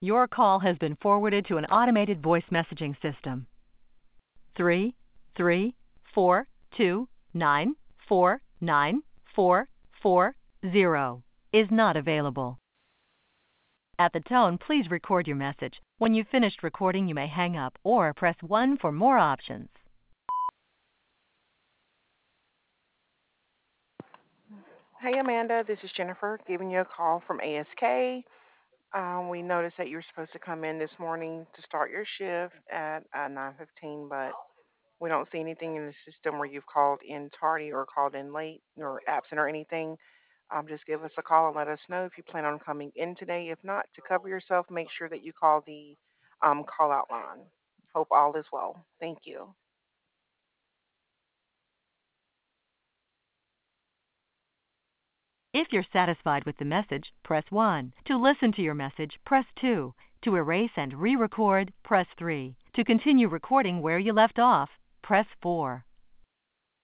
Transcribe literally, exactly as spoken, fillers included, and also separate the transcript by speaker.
Speaker 1: Your call has been forwarded to an automated voice messaging system. Three, three, four, two, nine, four, nine, four, four, zero is not available. At the tone, please record your message. When you've finished recording, you may hang up or press one for more options.
Speaker 2: Hey Amanda, this is Jennifer giving you a call from A S K. Um, we noticed that you were supposed to come in this morning to start your shift at uh, nine fifteen, but we don't see anything in the system where you've called in tardy or called in late or absent or anything. Um, just give us a call and let us know if you plan on coming in today. If not, to cover yourself, make sure that you call the um, call out line. Hope all is well. Thank you.
Speaker 1: If you're satisfied with the message, press one. To listen to your message, press two. To erase and re-record, press three. To continue recording where you left off, press four.